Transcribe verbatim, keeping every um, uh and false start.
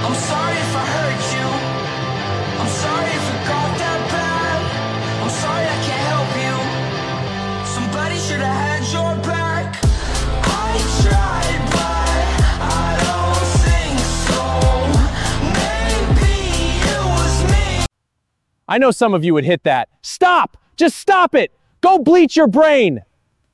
I'm sorry if I hurt you. I'm sorry if it got that bad. I'm sorry I can't help you. Somebody should have had your back. I tried, but I don't think so. Maybe it was me. I know some of you would hit that. Stop! Just stop it! Go bleach your brain!